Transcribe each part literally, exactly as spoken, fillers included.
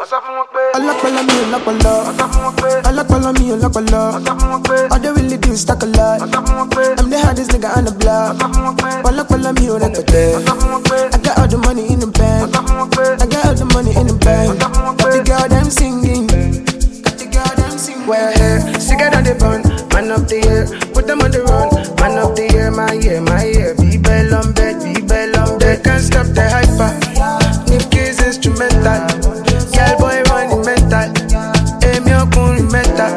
Alakpala me, alakpala. Alakpala me, alakpala. All they really do is talk a lot. I'm the hardest nigga on the block. Alakpala me, alakpala. I got all the money in the bank. I got all the money in the bank. Got the girl them singing. Got the girl them singing. We're here, sicker than the bun. Man of the year, put them on the run. Man of the year, my year, my year. Be bell on bed, be bell on bed. Can't stop the hyper. Nipkey's instrumental. Girl boy running mental. Aim your cool metal.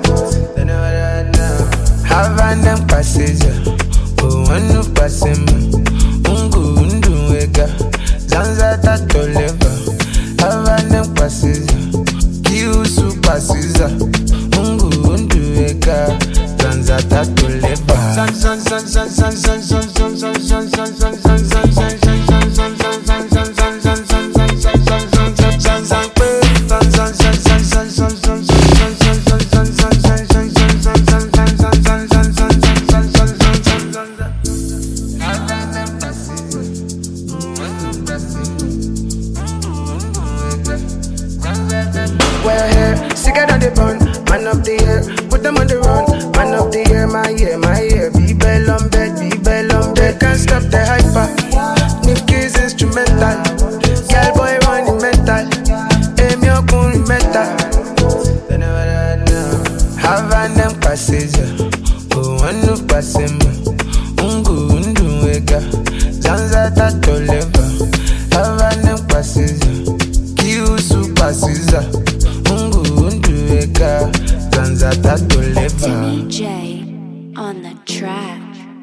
Have an them passenger. Oh, one of passenger. Ungu undu wega. Zanza tato leva. Have an them passenger. Kiusu passenger. Ungu undu wega. Zanza tato leva. San san san san san san san san san san san san san san san san san We're here, sicker than the bun. Man of the year, put them on the run. Man of the year, my year, my year. Be bell on bed, be bell on bed. Can't stop the hyper. Nipkey's instrumental. Girl boy running mental. Aim your cool metal. Have an them passenger. Oh, one of passenger. Ungu undu wega. Zanza tato leva. Have an them passenger. Kiusu passenger. Ungu undu wega. Zanza tato leva. Timmy J on the track.